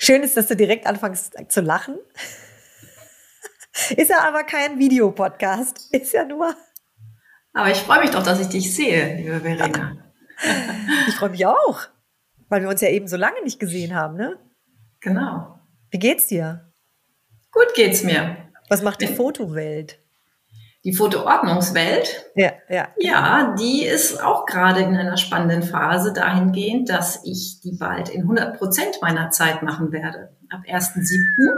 Schön ist, dass du direkt anfängst zu lachen. Ist ja aber kein Videopodcast. Ist ja nur... Aber ich freue mich doch, dass ich dich sehe, liebe Verena. Ich freue mich auch, weil wir uns ja eben so lange nicht gesehen haben, ne? Genau. Wie geht's dir? Gut geht's mir. Was macht die Fotowelt? Die Fotoordnungswelt? Ja. Ja, die ist auch gerade in einer spannenden Phase dahingehend, dass ich die bald in 100% meiner Zeit machen werde. Ab 1.7.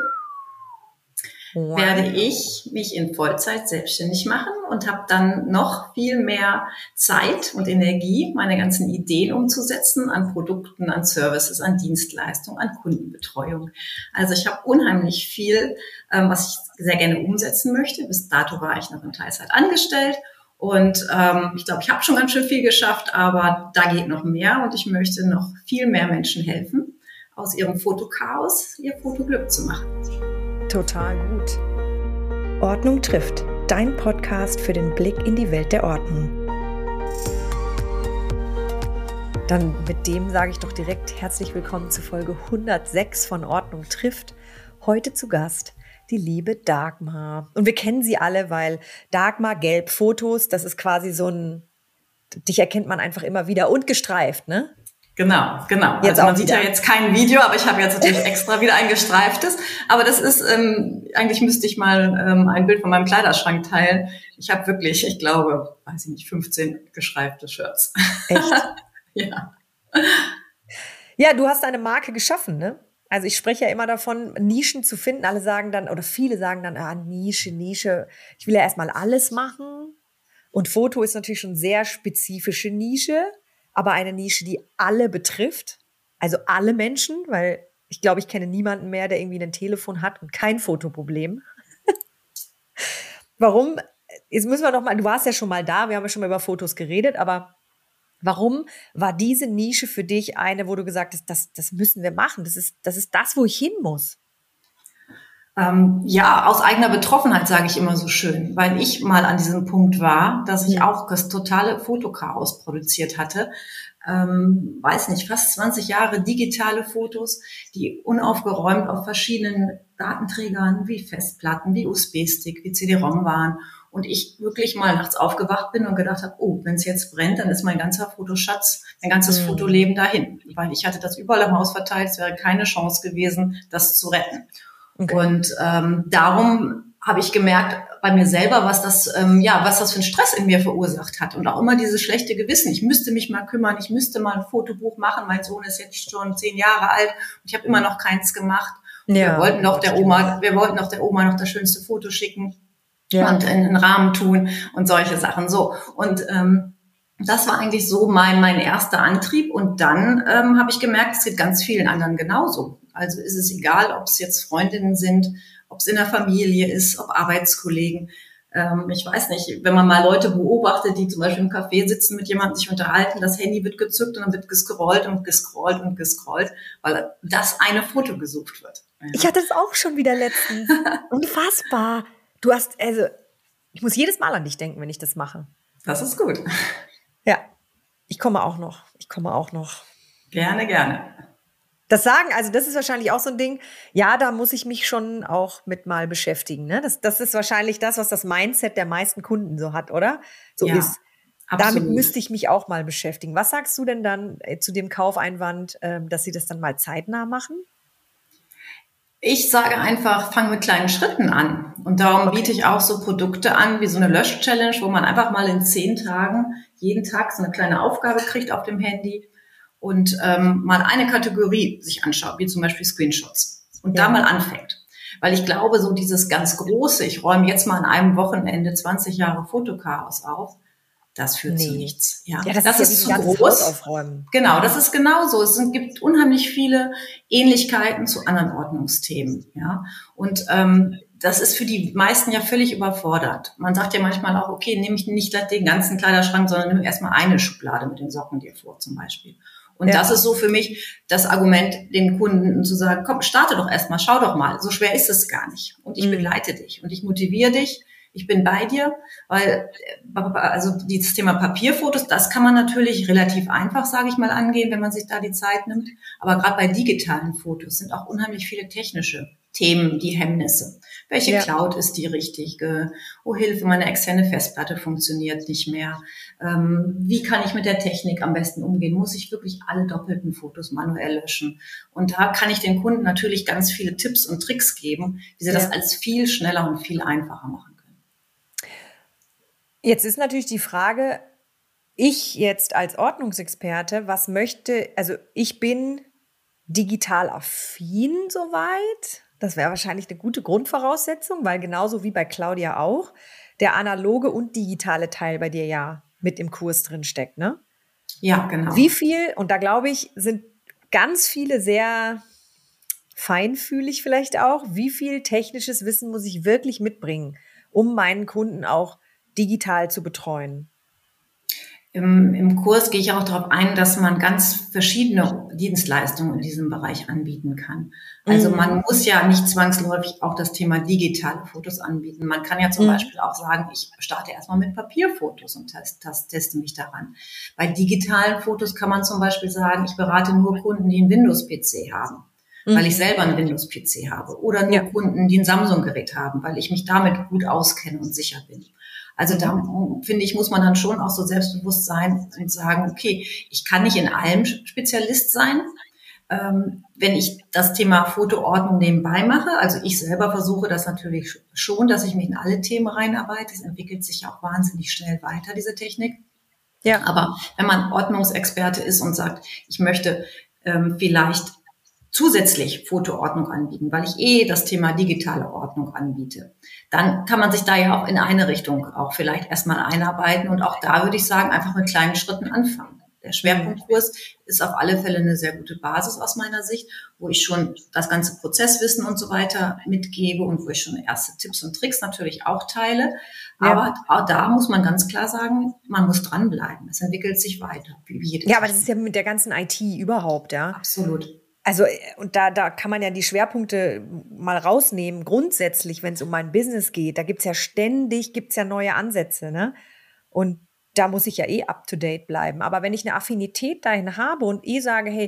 werde ich mich in Vollzeit selbstständig machen und habe dann noch viel mehr Zeit und Energie, meine ganzen Ideen umzusetzen an Produkten, an Services, an Dienstleistungen, an Kundenbetreuung. Also ich habe unheimlich viel, was ich sehr gerne umsetzen möchte. Bis dato war ich noch in Teilzeit angestellt und ich glaube, ich habe schon ganz schön viel geschafft, aber da geht noch mehr und ich möchte noch viel mehr Menschen helfen, aus ihrem Fotochaos ihr Fotoglück zu machen. Total gut. Ordnung trifft, dein Podcast für den Blick in die Welt der Ordnung. Dann mit dem sage ich doch direkt herzlich willkommen zu Folge 106 von Ordnung trifft. Heute zu Gast die liebe Dagmar. Und wir kennen sie alle, weil Dagmar Gelb Fotos, das ist quasi so ein, dich erkennt man einfach immer wieder und gestreift, ne? Genau. Jetzt also man sieht wieder. ja jetzt kein Video, aber ich habe jetzt natürlich extra wieder ein gestreiftes. Aber das ist, eigentlich müsste ich mal ein Bild von meinem Kleiderschrank teilen. Ich habe wirklich, ich glaube, 15 gestreifte Shirts. Echt? Ja. Ja, du hast eine Marke geschaffen, ne? Also ich spreche ja immer davon, Nischen zu finden. Alle sagen dann, oder viele sagen dann, Nische. Ich will ja erstmal alles machen. Und Foto ist natürlich schon sehr spezifische Nische, aber eine Nische, die alle betrifft. Also alle Menschen, weil ich glaube, ich kenne niemanden mehr, der irgendwie ein Telefon hat und kein Fotoproblem. Warum? Jetzt müssen wir noch mal, du warst ja schon mal da, wir haben ja schon mal über Fotos geredet, aber warum war diese Nische für dich eine, wo du gesagt hast, das müssen wir machen, das ist das, wo ich hin muss? Ja, aus eigener Betroffenheit sage ich immer so schön, weil ich mal an diesem Punkt war, dass ich auch das totale Fotochaos produziert hatte. Weiß nicht, fast 20 Jahre digitale Fotos, die unaufgeräumt auf verschiedenen Datenträgern wie Festplatten, wie USB-Stick, wie CD-ROM waren. Und ich wirklich mal nachts aufgewacht bin und gedacht habe, oh, wenn es jetzt brennt, dann ist mein ganzer Fotoschatz, mein ganzes Fotoleben dahin. Weil ich hatte das überall im Haus verteilt, es wäre keine Chance gewesen, das zu retten. Okay. Und darum habe ich gemerkt bei mir selber, was das für einen Stress in mir verursacht hat. Und auch immer dieses schlechte Gewissen. Ich müsste mich mal kümmern, ich müsste mal ein Fotobuch machen. Mein Sohn ist jetzt schon 10 Jahre alt und ich habe immer noch keins gemacht. Ja, wir wollten doch der Oma noch das schönste Foto schicken und in den Rahmen tun und solche Sachen. So. Und das war eigentlich so mein erster Antrieb. Und dann habe ich gemerkt, es geht ganz vielen anderen genauso. Also ist es egal, ob es jetzt Freundinnen sind, ob es in der Familie ist, ob Arbeitskollegen. Ich weiß nicht, wenn man mal Leute beobachtet, die zum Beispiel im Café sitzen, mit jemandem sich unterhalten, das Handy wird gezückt und dann wird gescrollt, weil das eine Foto gesucht wird. Ja. Ich hatte es auch schon wieder letztens. Unfassbar. Ich muss jedes Mal an dich denken, wenn ich das mache. Das ist gut. Ja, ich komme auch noch. Gerne. Das ist wahrscheinlich auch so ein Ding, ja, da muss ich mich schon auch mit mal beschäftigen. Ne? Das ist wahrscheinlich das, was das Mindset der meisten Kunden so hat, oder? So ja, ist. Absolut. Damit müsste ich mich auch mal beschäftigen. Was sagst du denn dann zu dem Kaufeinwand, dass sie das dann mal zeitnah machen? Ich sage einfach, fang mit kleinen Schritten an. Und darum biete ich auch so Produkte an, wie so eine Lösch-Challenge, wo man einfach mal in 10 Tagen jeden Tag so eine kleine Aufgabe kriegt auf dem Handy und mal eine Kategorie sich anschaut, wie zum Beispiel Screenshots. Und da mal anfängt. Weil ich glaube, so dieses ganz Große, ich räume jetzt mal an einem Wochenende 20 Jahre Fotochaos auf, das führt zu nichts. Ja, das ist zu groß. Aufräumen. Genau, das ist genauso. Gibt unheimlich viele Ähnlichkeiten zu anderen Ordnungsthemen. Ja, und das ist für die meisten ja völlig überfordert. Man sagt ja manchmal auch, okay, nehme ich nicht den ganzen Kleiderschrank, sondern nimm erstmal eine Schublade mit den Socken dir vor zum Beispiel. Und das ist so für mich das Argument, den Kunden zu sagen, komm, starte doch erstmal, schau doch mal. So schwer ist es gar nicht. Und ich begleite dich und ich motiviere dich, ich bin bei dir, weil also dieses Thema Papierfotos, das kann man natürlich relativ einfach, sage ich mal, angehen, wenn man sich da die Zeit nimmt. Aber gerade bei digitalen Fotos sind auch unheimlich viele technische Themen, die Hemmnisse. Welche Cloud ist die richtige? Oh Hilfe, meine externe Festplatte funktioniert nicht mehr. Wie kann ich mit der Technik am besten umgehen? Muss ich wirklich alle doppelten Fotos manuell löschen? Und da kann ich den Kunden natürlich ganz viele Tipps und Tricks geben, wie sie das alles viel schneller und viel einfacher machen können. Jetzt ist natürlich die Frage, ich jetzt als Ordnungsexperte, was möchte, also ich bin digital affin soweit. Das wäre wahrscheinlich eine gute Grundvoraussetzung, weil genauso wie bei Claudia auch, der analoge und digitale Teil bei dir ja mit im Kurs drin steckt, ne? Ja, genau. Wie viel, und da glaube ich, sind ganz viele sehr feinfühlig vielleicht auch, wie viel technisches Wissen muss ich wirklich mitbringen, um meinen Kunden auch digital zu betreuen? Im Kurs gehe ich auch darauf ein, dass man ganz verschiedene Dienstleistungen in diesem Bereich anbieten kann. Also man muss ja nicht zwangsläufig auch das Thema digitale Fotos anbieten. Man kann ja zum Beispiel auch sagen, ich starte erstmal mit Papierfotos und teste mich daran. Bei digitalen Fotos kann man zum Beispiel sagen, ich berate nur Kunden, die einen Windows-PC haben, weil ich selber einen Windows-PC habe. Oder nur Kunden, die ein Samsung-Gerät haben, weil ich mich damit gut auskenne und sicher bin. Also da, finde ich, muss man dann schon auch so selbstbewusst sein und sagen, okay, ich kann nicht in allem Spezialist sein. Wenn ich das Thema Fotoordnung nebenbei mache, also ich selber versuche das natürlich schon, dass ich mich in alle Themen reinarbeite. Es entwickelt sich ja auch wahnsinnig schnell weiter, diese Technik. Ja. Aber wenn man Ordnungsexperte ist und sagt, ich möchte vielleicht zusätzlich Fotoordnung anbieten, weil ich das Thema digitale Ordnung anbiete, dann kann man sich da ja auch in eine Richtung auch vielleicht erstmal einarbeiten und auch da würde ich sagen, einfach mit kleinen Schritten anfangen. Der Schwerpunktkurs ist auf alle Fälle eine sehr gute Basis aus meiner Sicht, wo ich schon das ganze Prozesswissen und so weiter mitgebe und wo ich schon erste Tipps und Tricks natürlich auch teile. Aber auch da muss man ganz klar sagen, man muss dranbleiben. Es entwickelt sich weiter. Wie jede Technik. Aber das ist ja mit der ganzen IT überhaupt, ja. Absolut. Also, und da kann man ja die Schwerpunkte mal rausnehmen, grundsätzlich, wenn es um mein Business geht. Da gibt's ja neue Ansätze, ne? Und da muss ich ja up to date bleiben. Aber wenn ich eine Affinität dahin habe und sage, hey,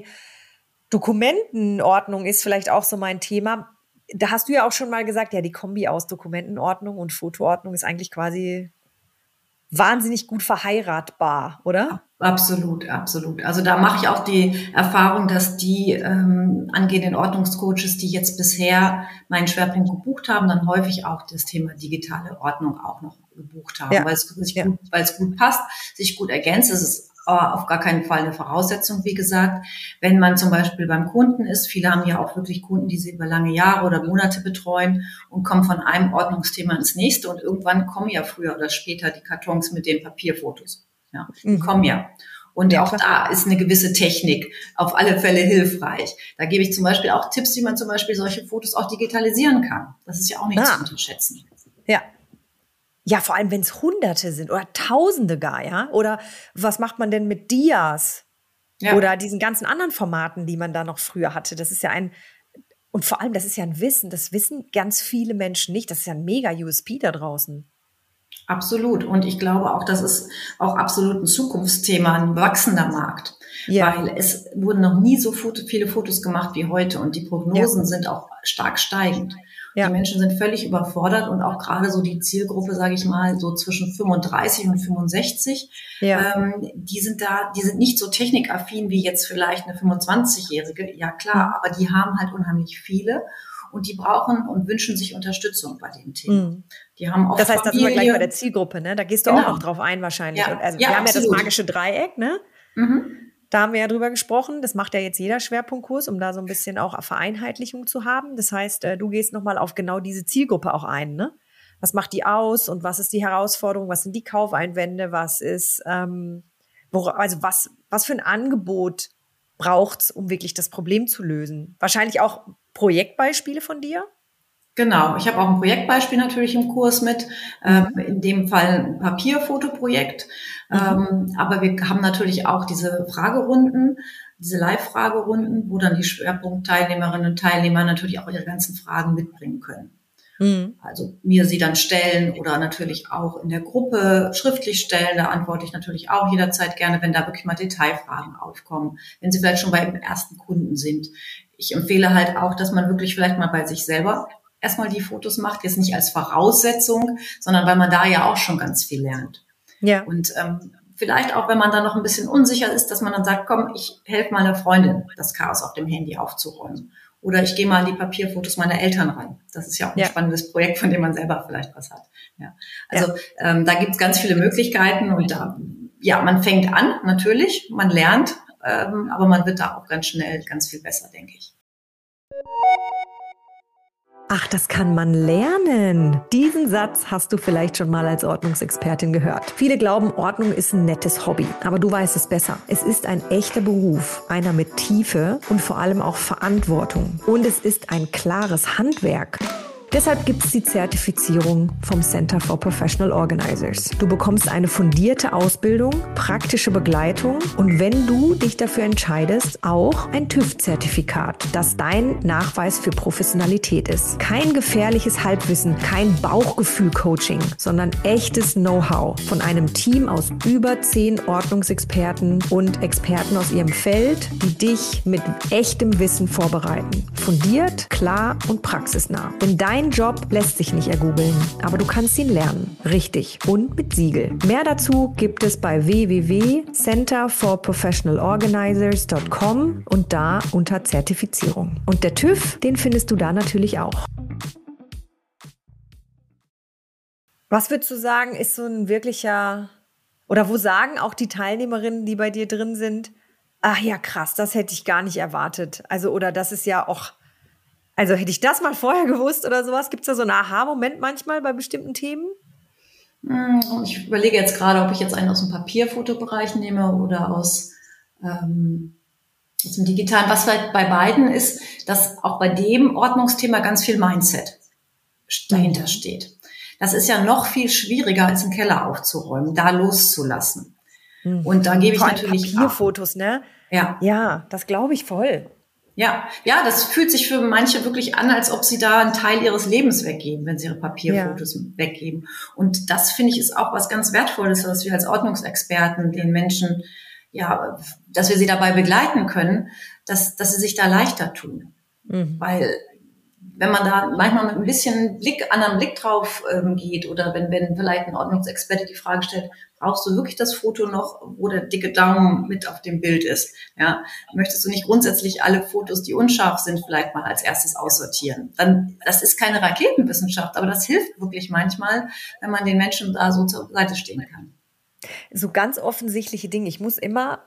Dokumentenordnung ist vielleicht auch so mein Thema, da hast du ja auch schon mal gesagt, ja, die Kombi aus Dokumentenordnung und Fotoordnung ist eigentlich quasi wahnsinnig gut verheiratbar, oder? Absolut, absolut. Also da mache ich auch die Erfahrung, dass die angehenden Ordnungscoaches, die jetzt bisher meinen Schwerpunkt gebucht haben, dann häufig auch das Thema digitale Ordnung auch noch gebucht haben, weil es gut passt, sich gut ergänzt. Es ist auf gar keinen Fall eine Voraussetzung, wie gesagt. Wenn man zum Beispiel beim Kunden ist, viele haben ja auch wirklich Kunden, die sie über lange Jahre oder Monate betreuen und kommen von einem Ordnungsthema ins nächste und irgendwann kommen ja früher oder später die Kartons mit den Papierfotos. Ja, die kommen ja. Und auch da ist eine gewisse Technik auf alle Fälle hilfreich. Da gebe ich zum Beispiel auch Tipps, wie man zum Beispiel solche Fotos auch digitalisieren kann. Das ist ja auch nicht zu unterschätzen. Ja. Ja, vor allem, wenn es Hunderte sind oder Tausende gar, ja? Oder was macht man denn mit Dias? Ja. Oder diesen ganzen anderen Formaten, die man da noch früher hatte. Das ist ja und vor allem, das ist ja ein Wissen. Das wissen ganz viele Menschen nicht. Das ist ja ein mega USP da draußen. Absolut. Und ich glaube auch, das ist auch absolut ein Zukunftsthema, ein wachsender Markt. Ja. Weil es wurden noch nie so viele Fotos gemacht wie heute und die Prognosen sind auch stark steigend. Ja. Die Menschen sind völlig überfordert und auch gerade so die Zielgruppe, sage ich mal, so zwischen 35 und 65, die sind nicht so technikaffin wie jetzt vielleicht eine 25-Jährige. Ja klar, aber die haben halt unheimlich viele. Und die brauchen und wünschen sich Unterstützung bei dem Thema. Die haben oft das heißt, da sind wir gleich bei der Zielgruppe, ne? Da gehst du auch noch drauf ein wahrscheinlich. Ja, und also, wir haben ja das magische Dreieck, ne? Da haben wir ja drüber gesprochen. Das macht ja jetzt jeder Schwerpunktkurs, um da so ein bisschen auch Vereinheitlichung zu haben. Das heißt, du gehst nochmal auf genau diese Zielgruppe auch ein, ne? Was macht die aus und was ist die Herausforderung? Was sind die Kaufeinwände? Was ist, was für ein Angebot braucht's, um wirklich das Problem zu lösen? Wahrscheinlich auch Projektbeispiele von dir? Genau, ich habe auch ein Projektbeispiel natürlich im Kurs mit, in dem Fall ein Papierfotoprojekt. Aber wir haben natürlich auch diese Fragerunden, diese Live-Fragerunden, wo dann die Schwerpunktteilnehmerinnen und Teilnehmer natürlich auch ihre ganzen Fragen mitbringen können. Mhm. Also mir sie dann stellen oder natürlich auch in der Gruppe schriftlich stellen. Da antworte ich natürlich auch jederzeit gerne, wenn da wirklich mal Detailfragen aufkommen, wenn sie vielleicht schon beim ersten Kunden sind. Ich empfehle halt auch, dass man wirklich vielleicht mal bei sich selber erstmal die Fotos macht, jetzt nicht als Voraussetzung, sondern weil man da ja auch schon ganz viel lernt. Ja. Und vielleicht auch, wenn man dann noch ein bisschen unsicher ist, dass man dann sagt, komm, ich helfe meiner Freundin, das Chaos auf dem Handy aufzuräumen. Oder ich gehe mal an die Papierfotos meiner Eltern ran. Das ist ja auch ein spannendes Projekt, von dem man selber vielleicht was hat. Ja. Also da gibt es ganz viele Möglichkeiten und man fängt an, natürlich, man lernt, aber man wird da auch ganz schnell ganz viel besser, denke ich. Ach, das kann man lernen. Diesen Satz hast du vielleicht schon mal als Ordnungsexpertin gehört. Viele glauben, Ordnung ist ein nettes Hobby. Aber du weißt es besser. Es ist ein echter Beruf, einer mit Tiefe und vor allem auch Verantwortung. Und es ist ein klares Handwerk. Deshalb gibt es die Zertifizierung vom Center for Professional Organizers. Du bekommst eine fundierte Ausbildung, praktische Begleitung und wenn du dich dafür entscheidest, auch ein TÜV-Zertifikat, das dein Nachweis für Professionalität ist. Kein gefährliches Halbwissen, kein Bauchgefühl-Coaching, sondern echtes Know-how von einem Team aus über 10 Ordnungsexperten und Experten aus ihrem Feld, die dich mit echtem Wissen vorbereiten. Fundiert, klar und praxisnah. Denn dein Job lässt sich nicht ergoogeln, aber du kannst ihn lernen. Richtig. Und mit Siegel. Mehr dazu gibt es bei www.centerforprofessionalorganizers.com und da unter Zertifizierung. Und der TÜV, den findest du da natürlich auch. Was würdest du sagen, ist so ein wirklicher, oder wo sagen auch die Teilnehmerinnen, die bei dir drin sind, ach ja, krass, das hätte ich gar nicht erwartet. Also, oder das ist ja auch, also hätte ich das mal vorher gewusst oder sowas? Gibt es da so einen Aha-Moment manchmal bei bestimmten Themen? Ich überlege jetzt gerade, ob ich jetzt einen aus dem Papierfotobereich nehme oder aus dem Digitalen. Was halt bei beiden ist, dass auch bei dem Ordnungsthema ganz viel Mindset dahinter steht. Das ist ja noch viel schwieriger, als einen Keller aufzuräumen, da loszulassen. Und da gebe ich natürlich Papierfotos, ne? Ja, das glaube ich voll. Ja, das fühlt sich für manche wirklich an, als ob sie da einen Teil ihres Lebens weggeben, wenn sie ihre Papierfotos weggeben. Und das, finde ich, ist auch was ganz Wertvolles, dass wir als Ordnungsexperten den Menschen, dass wir sie dabei begleiten können, dass sie sich da leichter tun. Weil wenn man da manchmal mit ein bisschen anderen Blick drauf geht oder wenn vielleicht ein Ordnungsexperte die Frage stellt, brauchst du wirklich das Foto noch, wo der dicke Daumen mit auf dem Bild ist? Ja, möchtest du nicht grundsätzlich alle Fotos, die unscharf sind, vielleicht mal als erstes aussortieren? Dann, das ist keine Raketenwissenschaft, aber das hilft wirklich manchmal, wenn man den Menschen da so zur Seite stehen kann. So ganz offensichtliche Dinge. Ich muss immer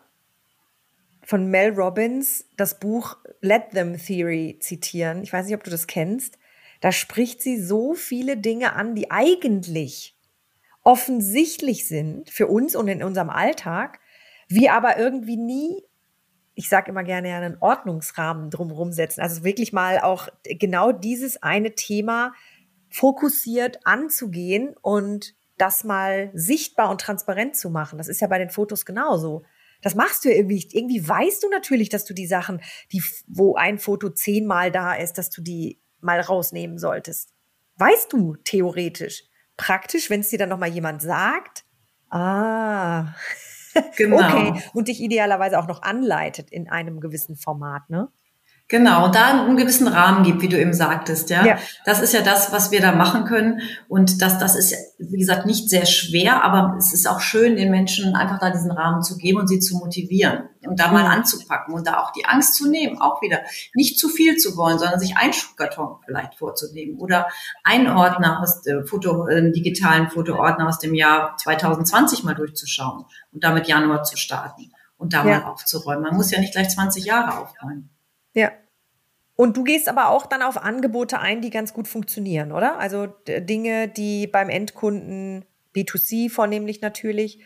von Mel Robbins das Buch Let Them Theory zitieren. Ich weiß nicht, ob du das kennst. Da spricht sie so viele Dinge an, die eigentlich offensichtlich sind für uns und in unserem Alltag, wir aber irgendwie nie, ich sage immer gerne, einen Ordnungsrahmen drumherum setzen. Also wirklich mal auch genau dieses eine Thema fokussiert anzugehen und das mal sichtbar und transparent zu machen. Das ist ja bei den Fotos genauso. Das machst du ja irgendwie. Irgendwie weißt du natürlich, dass du die Sachen, wo ein Foto 10-mal da ist, dass du die mal rausnehmen solltest. Weißt du theoretisch. Praktisch, wenn es dir dann nochmal jemand sagt, genau. Okay, und dich idealerweise auch noch anleitet in einem gewissen Format, ne? Genau, und da einen gewissen Rahmen gibt, wie du eben sagtest, ja. Das ist ja das, was wir da machen können. Und das ist, wie gesagt, nicht sehr schwer, aber es ist auch schön, den Menschen einfach da diesen Rahmen zu geben und sie zu motivieren und da mal anzupacken und da auch die Angst zu nehmen, auch wieder nicht zu viel zu wollen, sondern sich einen Schuhkarton vielleicht vorzunehmen oder einen Ordner aus digitalen Fotoordner aus dem Jahr 2020 mal durchzuschauen und damit Januar zu starten und da mal aufzuräumen. Man muss ja nicht gleich 20 Jahre aufräumen. Ja. Und du gehst aber auch dann auf Angebote ein, die ganz gut funktionieren, oder? Also Dinge, die beim Endkunden, B2C vornehmlich natürlich,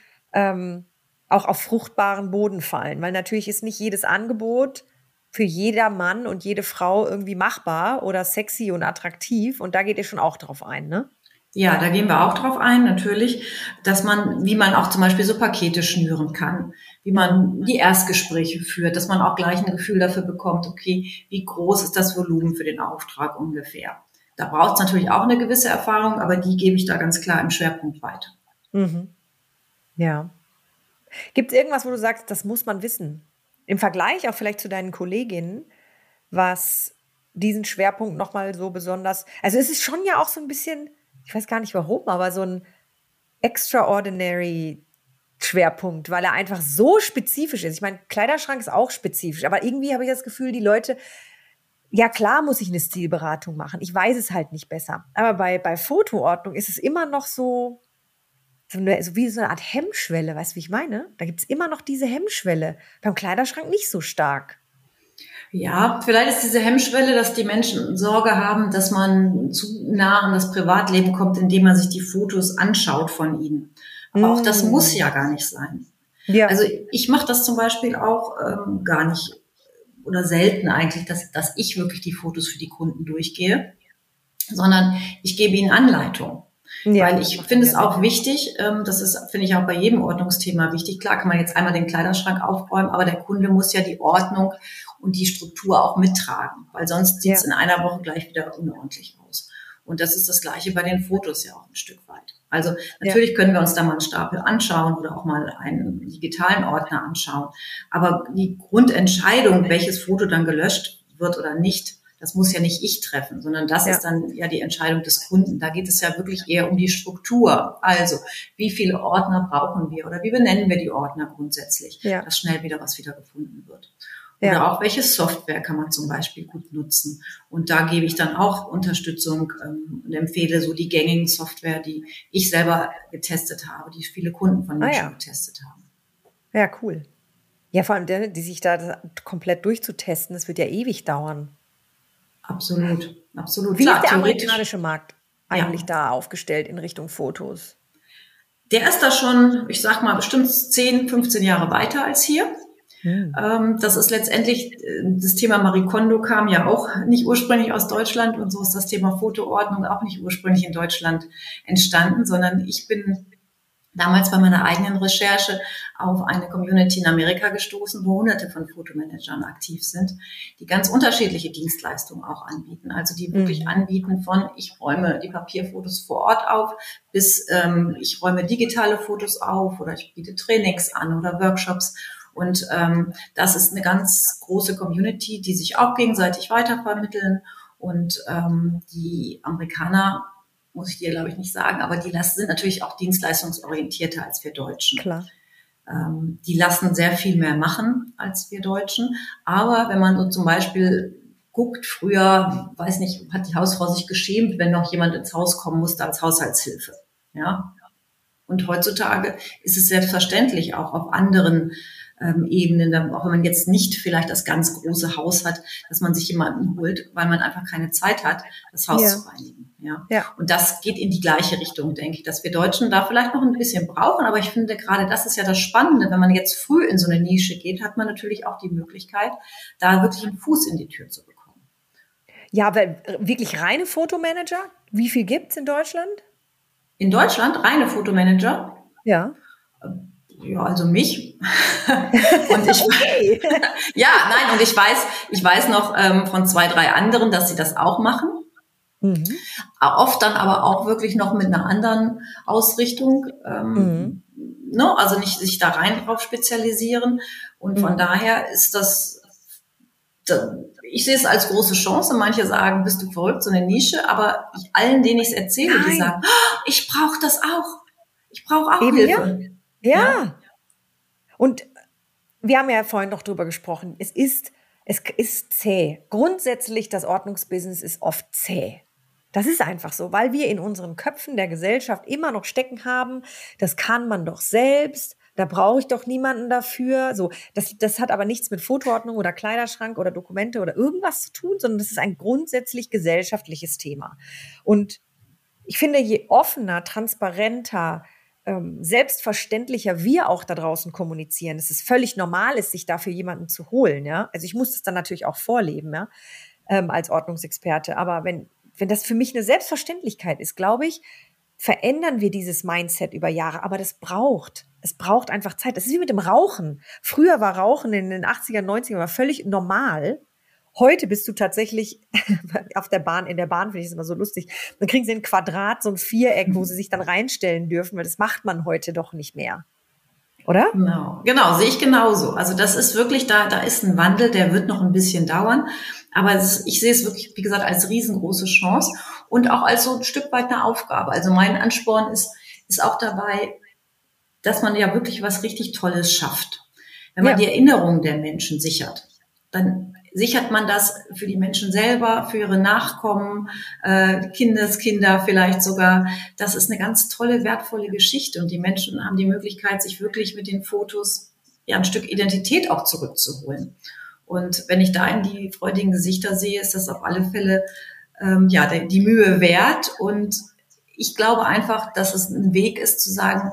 auch auf fruchtbaren Boden fallen. Weil natürlich ist nicht jedes Angebot für jeder Mann und jede Frau irgendwie machbar oder sexy und attraktiv. Und da geht ihr schon auch drauf ein, ne? Ja, da gehen wir auch drauf ein, natürlich, wie man auch zum Beispiel so Pakete schnüren kann, wie man die Erstgespräche führt, dass man auch gleich ein Gefühl dafür bekommt, okay, wie groß ist das Volumen für den Auftrag ungefähr? Da braucht es natürlich auch eine gewisse Erfahrung, aber die gebe ich da ganz klar im Schwerpunkt weiter. Mhm. Ja. Gibt es irgendwas, wo du sagst, das muss man wissen? Im Vergleich auch vielleicht zu deinen Kolleginnen, was diesen Schwerpunkt nochmal so besonders, also es ist schon ja auch so ein bisschen, ich weiß gar nicht warum, aber so ein extraordinary Schwerpunkt, weil er einfach so spezifisch ist. Ich meine, Kleiderschrank ist auch spezifisch, aber irgendwie habe ich das Gefühl, die Leute, ja klar muss ich eine Stilberatung machen, ich weiß es halt nicht besser. Aber bei Fotoordnung ist es immer noch so so wie so eine Art Hemmschwelle, weißt du, wie ich meine? Da gibt es immer noch diese Hemmschwelle. Beim Kleiderschrank nicht so stark. Ja, vielleicht ist diese Hemmschwelle, dass die Menschen Sorge haben, dass man zu nah an das Privatleben kommt, indem man sich die Fotos anschaut von ihnen. Aber auch das muss ja gar nicht sein. Ja. Also ich mache das zum Beispiel auch gar nicht oder selten eigentlich, dass ich wirklich die Fotos für die Kunden durchgehe, sondern ich gebe ihnen Anleitung. Ja, weil ich finde es auch wichtig, das ist, finde ich auch bei jedem Ordnungsthema wichtig. Klar kann man jetzt einmal den Kleiderschrank aufräumen, aber der Kunde muss ja die Ordnung und die Struktur auch mittragen, weil sonst sieht es in einer Woche gleich wieder unordentlich aus. Und das ist das Gleiche bei den Fotos ja auch ein Stück weit. Also natürlich können wir uns da mal einen Stapel anschauen oder auch mal einen digitalen Ordner anschauen. Aber die Grundentscheidung, welches Foto dann gelöscht wird oder nicht, das muss ja nicht ich treffen, sondern das ist dann ja die Entscheidung des Kunden. Da geht es ja wirklich eher um die Struktur. Also, wie viele Ordner brauchen wir oder wie benennen wir die Ordner grundsätzlich, dass schnell wieder was wiedergefunden wird. Oder auch welche Software kann man zum Beispiel gut nutzen. Und da gebe ich dann auch Unterstützung und empfehle so die gängigen Software, die ich selber getestet habe, die viele Kunden von mir schon getestet haben. Ja, cool. Ja, vor allem die sich da komplett durchzutesten, das wird ja ewig dauern. Absolut, absolut. Wie ist der amerikanische Markt eigentlich da aufgestellt in Richtung Fotos? Der ist da schon, ich sag mal, bestimmt 10, 15 Jahre weiter als hier. Das ist letztendlich, das Thema Marie Kondo kam ja auch nicht ursprünglich aus Deutschland und so ist das Thema Fotoordnung auch nicht ursprünglich in Deutschland entstanden, sondern ich bin damals bei meiner eigenen Recherche auf eine Community in Amerika gestoßen, wo Hunderte von Fotomanagern aktiv sind, die ganz unterschiedliche Dienstleistungen auch anbieten. Also die wirklich anbieten von, ich räume die Papierfotos vor Ort auf, bis ich räume digitale Fotos auf oder ich biete Trainings an oder Workshops. Und das ist eine ganz große Community, die sich auch gegenseitig weitervermitteln. Und die Amerikaner, muss ich dir, glaube ich, nicht sagen, aber die sind natürlich auch dienstleistungsorientierter als wir Deutschen. Klar. Die lassen sehr viel mehr machen als wir Deutschen. Aber wenn man so zum Beispiel guckt, früher, weiß nicht, hat die Hausfrau sich geschämt, wenn noch jemand ins Haus kommen musste als Haushaltshilfe. Ja. Und heutzutage ist es selbstverständlich auch auf anderen Ebenen, auch wenn man jetzt nicht vielleicht das ganz große Haus hat, dass man sich jemanden holt, weil man einfach keine Zeit hat, das Haus zu reinigen. Ja. Und das geht in die gleiche Richtung, denke ich, dass wir Deutschen da vielleicht noch ein bisschen brauchen. Aber ich finde, gerade das ist ja das Spannende. Wenn man jetzt früh in so eine Nische geht, hat man natürlich auch die Möglichkeit, da wirklich einen Fuß in die Tür zu bekommen. Ja, aber wirklich reine Fotomanager? Wie viel gibt's in Deutschland? In Deutschland reine Fotomanager? Ja. Ja, also mich. Und ich, ja, nein, und ich weiß noch von 2, 3 anderen, dass sie das auch machen. Oft dann aber auch wirklich noch mit einer anderen Ausrichtung. Ne? Also nicht sich da rein drauf spezialisieren. Und von daher ist das, ich sehe es als große Chance. Manche sagen, bist du verrückt, so eine Nische. Aber allen, denen ich es erzähle, die sagen, oh, ich brauche das auch. Ich brauche auch Hilfe. Ja. Und wir haben ja vorhin noch drüber gesprochen. Es ist zäh. Grundsätzlich, das Ordnungsbusiness ist oft zäh. Das ist einfach so, weil wir in unseren Köpfen der Gesellschaft immer noch stecken haben, das kann man doch selbst, da brauche ich doch niemanden dafür. So, das hat aber nichts mit Fotoordnung oder Kleiderschrank oder Dokumente oder irgendwas zu tun, sondern das ist ein grundsätzlich gesellschaftliches Thema. Und ich finde, je offener, transparenter, selbstverständlicher wir auch da draußen kommunizieren, dass es völlig normal ist, sich dafür jemanden zu holen. Ja? Also ich muss das dann natürlich auch vorleben, ja? Als Ordnungsexperte. Aber wenn das für mich eine Selbstverständlichkeit ist, glaube ich, verändern wir dieses Mindset über Jahre. Aber es braucht einfach Zeit. Das ist wie mit dem Rauchen. Früher war Rauchen in den 80er, 90er war völlig normal. Heute bist du tatsächlich auf der Bahn, in der Bahn finde ich es immer so lustig. Dann kriegen sie ein Quadrat, so ein Viereck, wo sie sich dann reinstellen dürfen, weil das macht man heute doch nicht mehr. Oder? Genau, sehe ich genauso. Also das ist wirklich, da ist ein Wandel, der wird noch ein bisschen dauern. Aber ich sehe es wirklich, wie gesagt, als riesengroße Chance und auch als so ein Stück weit eine Aufgabe. Also mein Ansporn ist auch dabei, dass man ja wirklich was richtig Tolles schafft. Wenn man die Erinnerung der Menschen sichert, dann sichert man das für die Menschen selber, für ihre Nachkommen, Kindeskinder vielleicht sogar. Das ist eine ganz tolle, wertvolle Geschichte. Und die Menschen haben die Möglichkeit, sich wirklich mit den Fotos ja ein Stück Identität auch zurückzuholen. Und wenn ich da in die freudigen Gesichter sehe, ist das auf alle Fälle die Mühe wert. Und ich glaube einfach, dass es ein Weg ist zu sagen,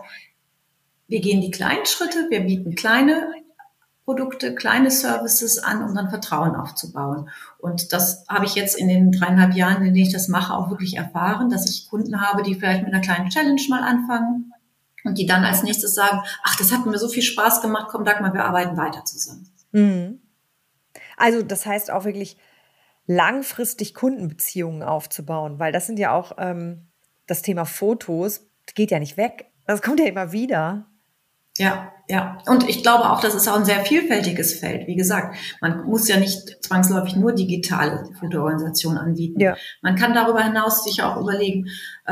wir gehen die kleinen Schritte, wir bieten kleine Produkte, kleine Services an, um dann Vertrauen aufzubauen. Und das habe ich jetzt in den 3,5 Jahren, in denen ich das mache, auch wirklich erfahren, dass ich Kunden habe, die vielleicht mit einer kleinen Challenge mal anfangen und die dann als nächstes sagen, ach, das hat mir so viel Spaß gemacht, komm, Dagmar, wir arbeiten weiter zusammen. Mhm. Also das heißt auch wirklich langfristig Kundenbeziehungen aufzubauen, weil das sind ja auch das Thema Fotos, geht ja nicht weg. Das kommt ja immer wieder. Ja. Und ich glaube auch, das ist auch ein sehr vielfältiges Feld. Wie gesagt, man muss ja nicht zwangsläufig nur digitale Fotoorganisationen anbieten. Ja. Man kann darüber hinaus sich auch überlegen,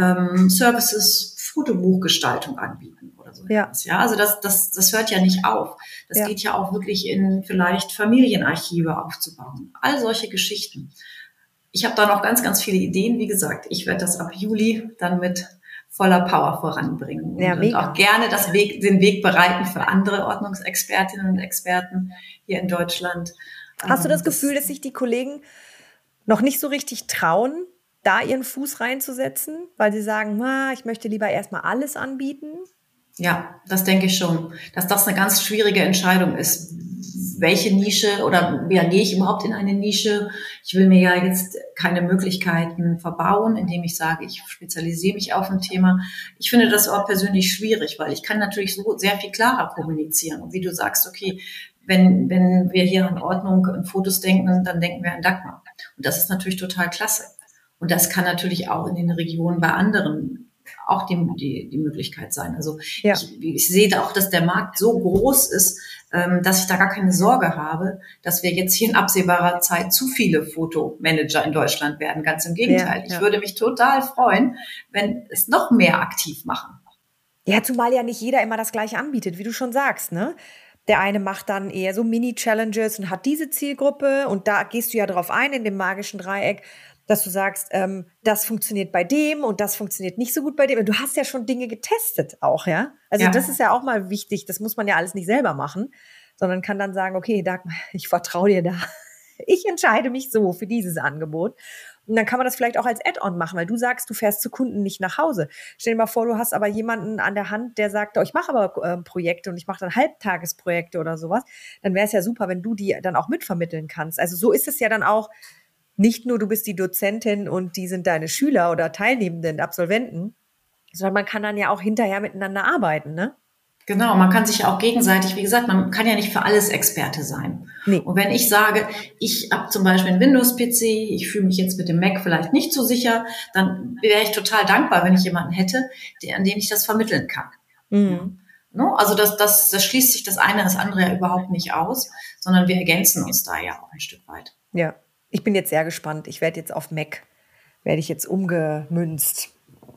Services, Fotobuchgestaltung anbieten oder so etwas. Ja, also das hört ja nicht auf. Das geht ja auch wirklich in vielleicht Familienarchive aufzubauen. All solche Geschichten. Ich habe da noch ganz, ganz viele Ideen. Wie gesagt, ich werde das ab Juli dann mit voller Power voranbringen und auch gerne den Weg bereiten für andere Ordnungsexpertinnen und Experten hier in Deutschland. Hast du das Gefühl, dass sich die Kollegen noch nicht so richtig trauen, da ihren Fuß reinzusetzen, weil sie sagen, ich möchte lieber erstmal alles anbieten? Ja, das denke ich schon, dass das eine ganz schwierige Entscheidung ist. Welche Nische oder gehe ich überhaupt in eine Nische? Ich will mir ja jetzt keine Möglichkeiten verbauen, indem ich sage, ich spezialisiere mich auf ein Thema. Ich finde das auch persönlich schwierig, weil ich kann natürlich so sehr viel klarer kommunizieren. Und wie du sagst, okay, wenn wir hier an Ordnung und Fotos denken, dann denken wir an Dagmar. Und das ist natürlich total klasse. Und das kann natürlich auch in den Regionen bei anderen auch die Möglichkeit sein. Also ich sehe da auch, dass der Markt so groß ist, dass ich da gar keine Sorge habe, dass wir jetzt hier in absehbarer Zeit zu viele Fotomanager in Deutschland werden. Ganz im Gegenteil. Ich würde mich total freuen, wenn es noch mehr aktiv machen. Ja, zumal ja nicht jeder immer das Gleiche anbietet, wie du schon sagst, ne? Der eine macht dann eher so Mini-Challenges und hat diese Zielgruppe und da gehst du ja drauf ein in dem magischen Dreieck, dass du sagst, das funktioniert bei dem und das funktioniert nicht so gut bei dem. Und du hast ja schon Dinge getestet auch, ja? Also das ist ja auch mal wichtig. Das muss man ja alles nicht selber machen, sondern kann dann sagen, okay, Dagmar, ich vertraue dir da. Ich entscheide mich so für dieses Angebot. Und dann kann man das vielleicht auch als Add-on machen, weil du sagst, du fährst zu Kunden nicht nach Hause. Stell dir mal vor, du hast aber jemanden an der Hand, der sagt, ich mache aber Projekte und ich mache dann Halbtagesprojekte oder sowas. Dann wäre es ja super, wenn du die dann auch mitvermitteln kannst. Also so ist es ja dann auch, nicht nur du bist die Dozentin und die sind deine Schüler oder Teilnehmenden, Absolventen, sondern man kann dann ja auch hinterher miteinander arbeiten, ne? Genau, man kann sich ja auch gegenseitig, wie gesagt, man kann ja nicht für alles Experte sein. Nee. Und wenn ich sage, ich habe zum Beispiel einen Windows-PC, ich fühle mich jetzt mit dem Mac vielleicht nicht so sicher, dann wäre ich total dankbar, wenn ich jemanden hätte, an den ich das vermitteln kann. Mhm. Ja. Also das schließt sich das eine das andere ja überhaupt nicht aus, sondern wir ergänzen uns da ja auch ein Stück weit. Ja. Ich bin jetzt sehr gespannt. Ich werde jetzt auf Mac, werde ich jetzt umgemünzt.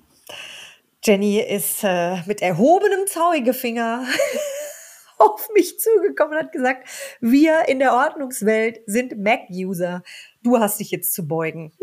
Jenny ist mit erhobenem Zeigefinger auf mich zugekommen und hat gesagt, wir in der Ordnungswelt sind Mac-User. Du hast dich jetzt zu beugen.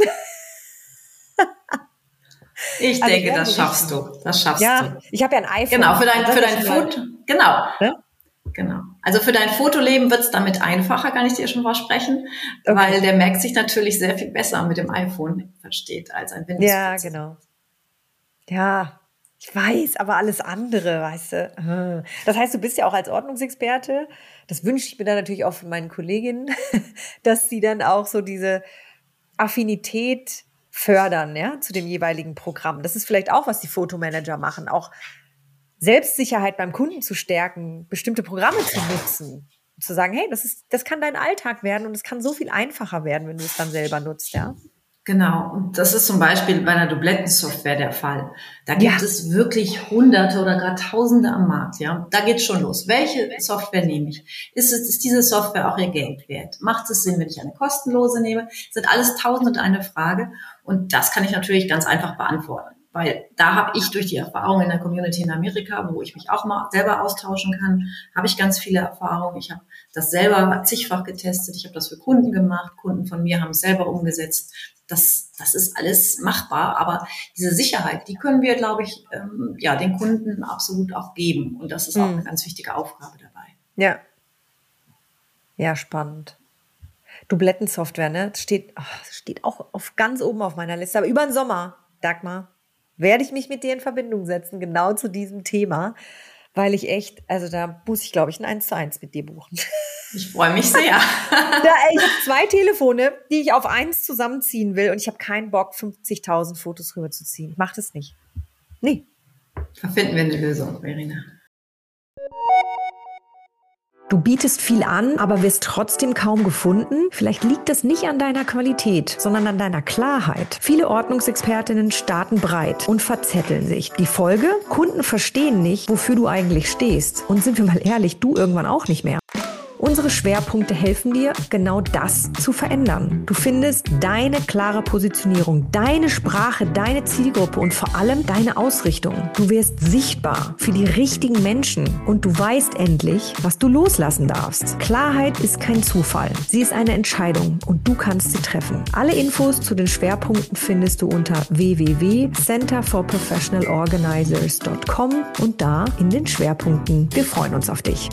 Ich denke, das schaffst du. Das schaffst du. Ich habe ja ein iPhone. Genau, für dein Foto. Genau. Ja? Genau. Also für dein Fotoleben wird es damit einfacher, kann ich dir schon versprechen, weil der Mac sich natürlich sehr viel besser mit dem iPhone versteht als ein Windows. Ja, genau. Ja, ich weiß, aber alles andere, weißt du. Das heißt, du bist ja auch als Ordnungsexperte, das wünsche ich mir dann natürlich auch von meinen Kolleginnen, dass sie dann auch so diese Affinität fördern, ja, zu dem jeweiligen Programm. Das ist vielleicht auch, was die Fotomanager machen, auch Selbstsicherheit beim Kunden zu stärken, bestimmte Programme zu nutzen. zu sagen, hey, das kann dein Alltag werden und es kann so viel einfacher werden, wenn du es dann selber nutzt, ja. Genau, und das ist zum Beispiel bei einer Dublettensoftware der Fall. Da gibt es wirklich Hunderte oder gar Tausende am Markt. Ja, da geht's schon los. Welche Software nehme ich? Ist diese Software auch ihr Geld wert? Macht es Sinn, wenn ich eine kostenlose nehme? Das sind alles Tausend und eine Frage. Und das kann ich natürlich ganz einfach beantworten. Weil da habe ich durch die Erfahrung in der Community in Amerika, wo ich mich auch mal selber austauschen kann, habe ich ganz viele Erfahrungen. Ich habe das selber zigfach getestet. Ich habe das für Kunden gemacht. Kunden von mir haben es selber umgesetzt. Das ist alles machbar, aber diese Sicherheit, die können wir, glaube ich, den Kunden absolut auch geben. Und das ist auch eine ganz wichtige Aufgabe dabei. Ja. Ja, spannend. Dublettensoftware, ne? Steht auch ganz oben auf meiner Liste. Aber über den Sommer, Dagmar, werde ich mich mit dir in Verbindung setzen, genau zu diesem Thema, weil ich echt, also da muss ich, glaube ich, ein 1:1 mit dir buchen. Ich freue mich sehr. Ich habe 2 Telefone, die ich auf eins zusammenziehen will und ich habe keinen Bock, 50.000 Fotos rüberzuziehen. Ich mache das nicht. Nee. Da finden wir eine Lösung, Verena. Du bietest viel an, aber wirst trotzdem kaum gefunden? Vielleicht liegt es nicht an deiner Qualität, sondern an deiner Klarheit. Viele Ordnungsexpertinnen starten breit und verzetteln sich. Die Folge? Kunden verstehen nicht, wofür du eigentlich stehst. Und sind wir mal ehrlich, du irgendwann auch nicht mehr. Unsere Schwerpunkte helfen dir, genau das zu verändern. Du findest deine klare Positionierung, deine Sprache, deine Zielgruppe und vor allem deine Ausrichtung. Du wirst sichtbar für die richtigen Menschen und du weißt endlich, was du loslassen darfst. Klarheit ist kein Zufall. Sie ist eine Entscheidung und du kannst sie treffen. Alle Infos zu den Schwerpunkten findest du unter www.centerforprofessionalorganizers.com und da in den Schwerpunkten. Wir freuen uns auf dich.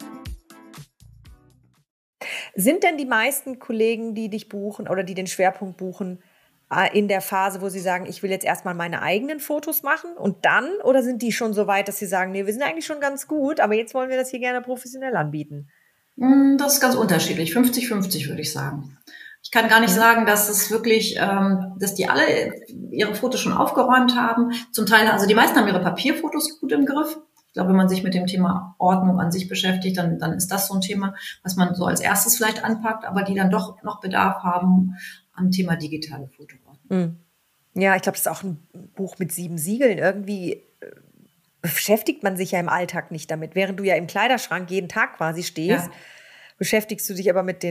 Sind denn die meisten Kollegen, die dich buchen oder die den Schwerpunkt buchen, in der Phase, wo sie sagen, ich will jetzt erstmal meine eigenen Fotos machen und dann? Oder sind die schon so weit, dass sie sagen, nee, wir sind eigentlich schon ganz gut, aber jetzt wollen wir das hier gerne professionell anbieten? Das ist ganz unterschiedlich. 50-50 würde ich sagen. Ich kann gar nicht sagen, dass es wirklich, dass die alle ihre Fotos schon aufgeräumt haben. Zum Teil, also die meisten haben ihre Papierfotos gut im Griff. Ich glaube, wenn man sich mit dem Thema Ordnung an sich beschäftigt, dann ist das so ein Thema, was man so als erstes vielleicht anpackt, aber die dann doch noch Bedarf haben am Thema digitale Fotoordnung. Ja, ich glaube, das ist auch ein Buch mit 7 Siegeln. Irgendwie beschäftigt man sich ja im Alltag nicht damit. Während du ja im Kleiderschrank jeden Tag quasi stehst, beschäftigst du dich aber mit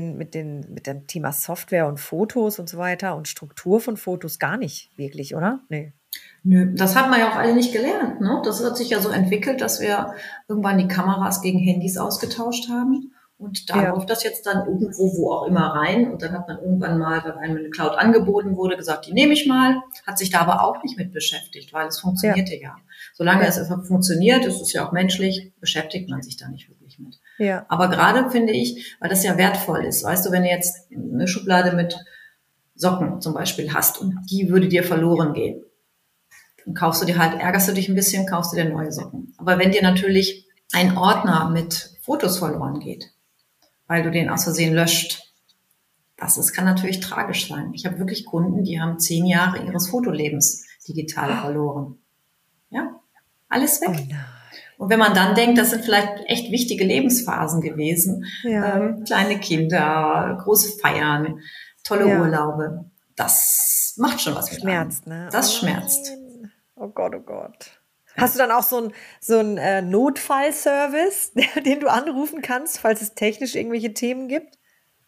dem Thema Software und Fotos und so weiter und Struktur von Fotos gar nicht wirklich, oder? Nee. Nö, das hat man ja auch alle nicht gelernt, ne? Das hat sich ja so entwickelt, dass wir irgendwann die Kameras gegen Handys ausgetauscht haben. Und da läuft das jetzt dann irgendwo, wo auch immer rein. Und dann hat man irgendwann mal, weil einem eine Cloud angeboten wurde, gesagt, die nehme ich mal. Hat sich da aber auch nicht mit beschäftigt, weil es funktionierte ja. Solange es funktioniert, es ist ja auch menschlich, beschäftigt man sich da nicht wirklich mit. Ja. Aber gerade finde ich, weil das ja wertvoll ist, weißt du, wenn du jetzt eine Schublade mit Socken zum Beispiel hast und die würde dir verloren gehen, dann kaufst du dir halt, ärgerst du dich ein bisschen, kaufst du dir neue Socken. Aber wenn dir natürlich ein Ordner mit Fotos verloren geht, weil du den aus Versehen löscht, kann natürlich tragisch sein. Ich habe wirklich Kunden, die haben 10 Jahre ihres Fotolebens digital verloren. Ja, alles weg. Oh, und wenn man dann denkt, das sind vielleicht echt wichtige Lebensphasen gewesen, kleine Kinder, große Feiern, tolle Urlaube, das macht schon was mit einem. Schmerzt, ne? Das schmerzt. Oh Gott, oh Gott. Hast du dann auch so einen Notfallservice, den du anrufen kannst, falls es technisch irgendwelche Themen gibt?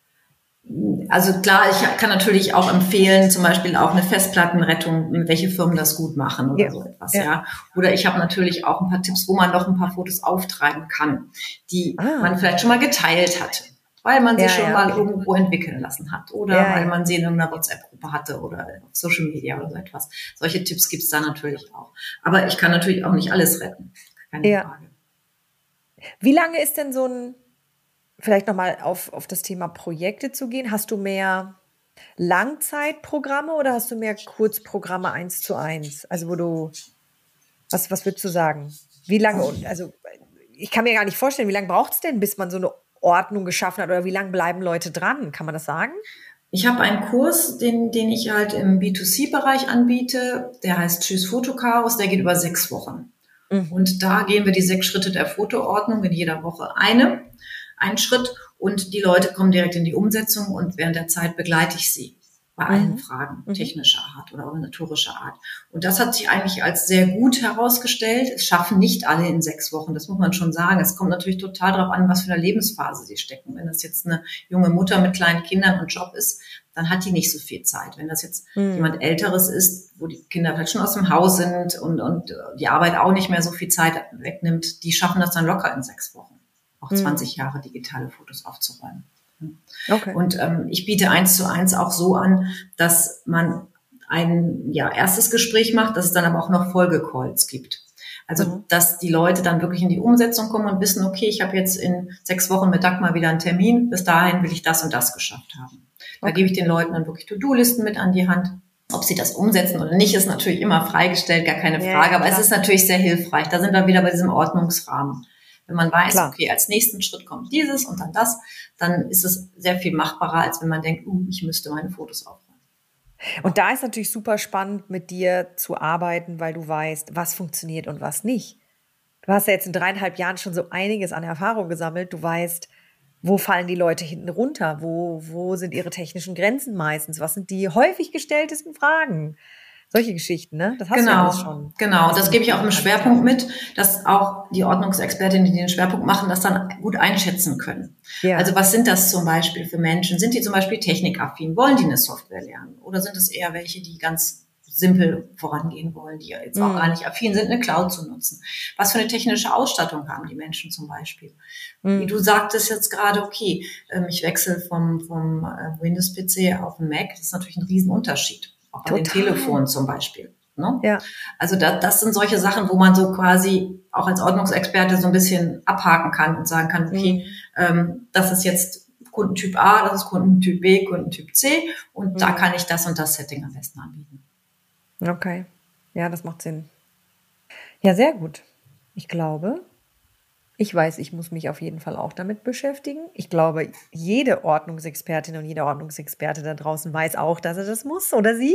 Also klar, ich kann natürlich auch empfehlen, zum Beispiel auch eine Festplattenrettung, welche Firmen das gut machen oder so etwas, ja. Oder ich habe natürlich auch ein paar Tipps, wo man noch ein paar Fotos auftreiben kann, die man vielleicht schon mal geteilt hatte, weil man sie schon mal irgendwo entwickeln lassen hat oder weil man sie in irgendeiner WhatsApp-Gruppe hatte oder auf Social Media oder so etwas. Solche Tipps gibt es da natürlich auch. Aber ich kann natürlich auch nicht alles retten. Keine Frage. Wie lange ist denn so ein, vielleicht nochmal auf das Thema Projekte zu gehen, hast du mehr Langzeitprogramme oder hast du mehr Kurzprogramme 1:1? Also wo du, was würdest du sagen? Wie lange, also ich kann mir gar nicht vorstellen, wie lange braucht es denn, bis man so eine Ordnung geschaffen hat oder wie lange bleiben Leute dran? Kann man das sagen? Ich habe einen Kurs, den ich halt im B2C-Bereich anbiete, der heißt Tschüss Fotochaos, der geht über 6 Wochen. Und da gehen wir die 6 Schritte der Fotoordnung in jeder Woche eine. einen Schritt und die Leute kommen direkt in die Umsetzung und während der Zeit begleite ich sie bei allen Fragen technischer Art oder organisatorischer Art. Und das hat sich eigentlich als sehr gut herausgestellt. Es schaffen nicht alle in 6 Wochen, das muss man schon sagen. Es kommt natürlich total darauf an, was für eine Lebensphase sie stecken. Wenn das jetzt eine junge Mutter mit kleinen Kindern und Job ist, dann hat die nicht so viel Zeit. Wenn das jetzt jemand Älteres ist, wo die Kinder vielleicht schon aus dem Haus sind und die Arbeit auch nicht mehr so viel Zeit wegnimmt, die schaffen das dann locker in 6 Wochen, auch 20 Jahre digitale Fotos aufzuräumen. Okay. Und ich biete 1:1 auch so an, dass man ein erstes Gespräch macht, dass es dann aber auch noch Folgecalls gibt. Also dass die Leute dann wirklich in die Umsetzung kommen und wissen, okay, ich habe jetzt in 6 Wochen mit Dagmar wieder einen Termin, bis dahin will ich das und das geschafft haben. Da gebe ich den Leuten dann wirklich To-Do-Listen mit an die Hand. Ob sie das umsetzen oder nicht, ist natürlich immer freigestellt, gar keine Frage, aber es ist natürlich sehr hilfreich. Da sind wir wieder bei diesem Ordnungsrahmen. Wenn man weiß, okay, als nächsten Schritt kommt dieses und dann das, dann ist es sehr viel machbarer, als wenn man denkt, ich müsste meine Fotos aufräumen. Und da ist natürlich super spannend, mit dir zu arbeiten, weil du weißt, was funktioniert und was nicht. Du hast ja jetzt in 3,5 Jahren schon so einiges an Erfahrung gesammelt. Du weißt, wo fallen die Leute hinten runter? Wo sind ihre technischen Grenzen meistens? Was sind die häufig gestelltesten Fragen? Solche Geschichten, ne? Das hast du ja alles schon. Genau, das gebe ich auch im Schwerpunkt mit, dass auch die Ordnungsexpertinnen, die den Schwerpunkt machen, das dann gut einschätzen können. Ja. Also was sind das zum Beispiel für Menschen? Sind die zum Beispiel technikaffin? Wollen die eine Software lernen? Oder sind es eher welche, die ganz simpel vorangehen wollen, die jetzt auch gar nicht affin sind, eine Cloud zu nutzen? Was für eine technische Ausstattung haben die Menschen zum Beispiel? Wie du sagtest jetzt gerade, okay, ich wechsle vom Windows-PC auf den Mac, das ist natürlich ein Riesenunterschied. Auch bei den Telefonen zum Beispiel. Ne? Ja. Also das sind solche Sachen, wo man so quasi auch als Ordnungsexperte so ein bisschen abhaken kann und sagen kann, okay, das ist jetzt Kundentyp A, das ist Kundentyp B, Kundentyp C und da kann ich das und das Setting am besten anbieten. Okay, ja, das macht Sinn. Ja, sehr gut. Ich weiß, ich muss mich auf jeden Fall auch damit beschäftigen. Ich glaube, jede Ordnungsexpertin und jeder Ordnungsexperte da draußen weiß auch, dass er das muss oder sie.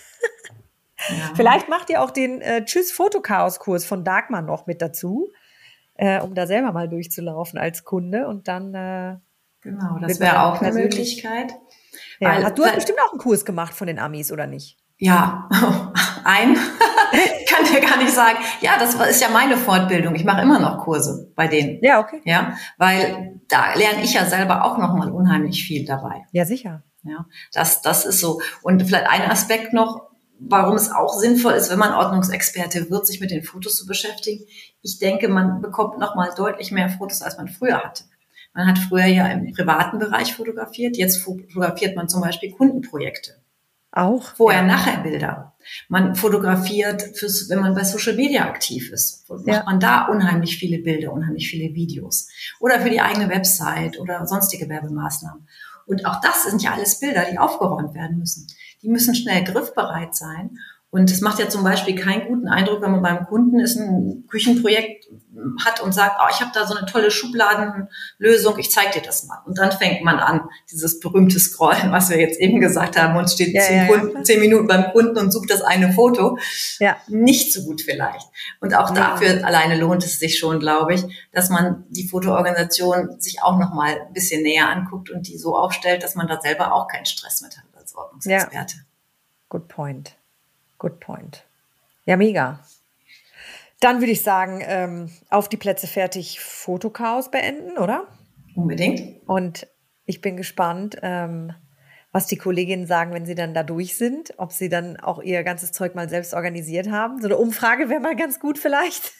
Ja. Vielleicht macht ihr auch den Tschüss-Fotochaos-Kurs von Dagmar noch mit dazu, um da selber mal durchzulaufen als Kunde und dann genau, das wäre auch eine Möglichkeit. Ja, du hast bestimmt auch einen Kurs gemacht von den Amis, oder nicht? Ja, ich kann dir gar nicht sagen. Ja, das ist ja meine Fortbildung. Ich mache immer noch Kurse bei denen. Ja, okay. Ja, weil da lerne ich ja selber auch noch mal unheimlich viel dabei. Ja, sicher. Ja, das ist so. Und vielleicht ein Aspekt noch, warum es auch sinnvoll ist, wenn man Ordnungsexperte wird, sich mit den Fotos zu beschäftigen. Ich denke, man bekommt noch mal deutlich mehr Fotos, als man früher hatte. Man hat früher ja im privaten Bereich fotografiert. Jetzt fotografiert man zum Beispiel Kundenprojekte. Auch? Vorher-Nachher-Bilder. Man fotografiert, wenn man bei Social Media aktiv ist, macht man da unheimlich viele Bilder, unheimlich viele Videos. Oder für die eigene Website oder sonstige Werbemaßnahmen. Und auch das sind ja alles Bilder, die aufgeräumt werden müssen. Die müssen schnell griffbereit sein. Und es macht ja zum Beispiel keinen guten Eindruck, wenn man beim Kunden ist, ein Küchenprojekt hat und sagt, ich habe da so eine tolle Schubladenlösung, ich zeige dir das mal. Und dann fängt man an, dieses berühmte Scrollen, was wir jetzt eben gesagt haben, und steht 10 Minuten beim Kunden und sucht das eine Foto. Ja. Nicht so gut vielleicht. Und auch dafür alleine lohnt es sich schon, glaube ich, dass man die Fotoorganisation sich auch noch mal ein bisschen näher anguckt und die so aufstellt, dass man da selber auch keinen Stress mit hat als Ordnungsexperte. Ja. Good point. Ja, mega. Dann würde ich sagen, auf die Plätze fertig, Fotochaos beenden, oder? Unbedingt. Und ich bin gespannt, was die Kolleginnen sagen, wenn sie dann da durch sind, ob sie dann auch ihr ganzes Zeug mal selbst organisiert haben. So eine Umfrage wäre mal ganz gut vielleicht.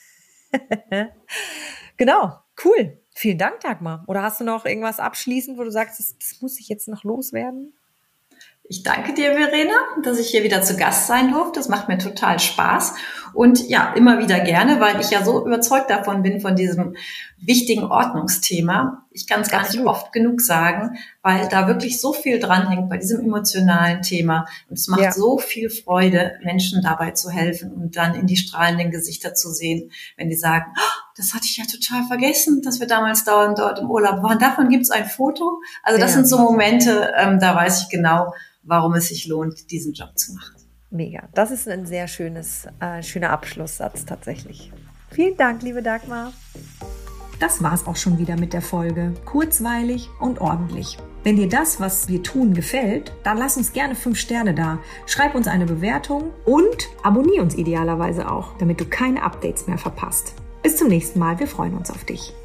Genau, cool. Vielen Dank, Dagmar. Oder hast du noch irgendwas abschließend, wo du sagst, das muss ich jetzt noch loswerden? Ich danke dir, Verena, dass ich hier wieder zu Gast sein durfte. Das macht mir total Spaß. Und ja, immer wieder gerne, weil ich ja so überzeugt davon bin, von diesem wichtigen Ordnungsthema. Ich kann es gar nicht oft genug sagen, weil da wirklich so viel dranhängt bei diesem emotionalen Thema. Und es macht so viel Freude, Menschen dabei zu helfen und dann in die strahlenden Gesichter zu sehen, wenn die sagen, das hatte ich ja total vergessen, dass wir damals dort im Urlaub waren. Davon gibt es ein Foto. Also das sind so Momente, da weiß ich genau, warum es sich lohnt, diesen Job zu machen. Mega. Das ist ein sehr schöner Abschlusssatz tatsächlich. Vielen Dank, liebe Dagmar. Das war's auch schon wieder mit der Folge. Kurzweilig und ordentlich. Wenn dir das, was wir tun, gefällt, dann lass uns gerne 5 Sterne da. Schreib uns eine Bewertung und abonniere uns idealerweise auch, damit du keine Updates mehr verpasst. Bis zum nächsten Mal, wir freuen uns auf dich.